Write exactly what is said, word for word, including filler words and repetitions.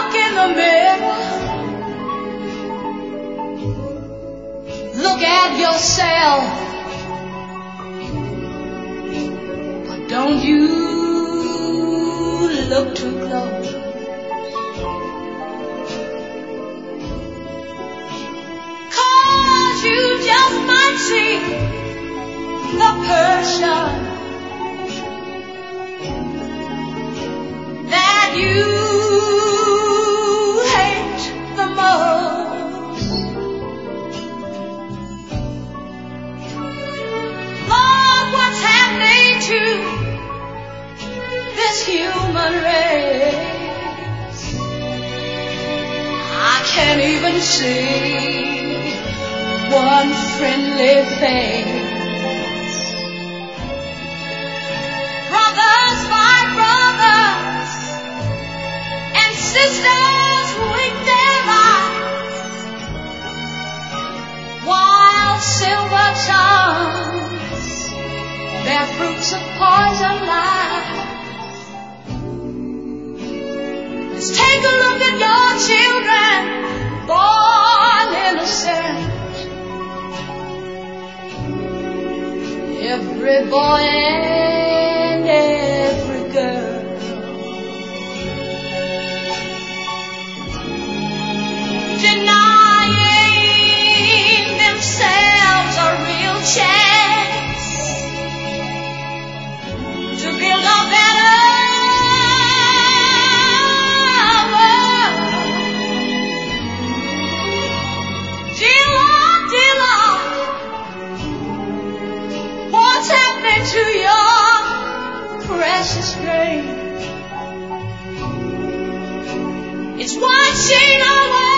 look in the mirror, look at yourself, but don't you look too close. Cause you just might see the person that you hate the most. Lord, what's happening to this human race? I can't even see one friendly face. Brothers fight brothers, and sisters wink their eyes, while silver tongues bear fruits of poison lies. Let's take a look at your children, born innocent. Every boy and every girl. Denying themselves a real chance to build a better world. Dear Lord, dear Lord, what's happening to your precious grace? It's washing away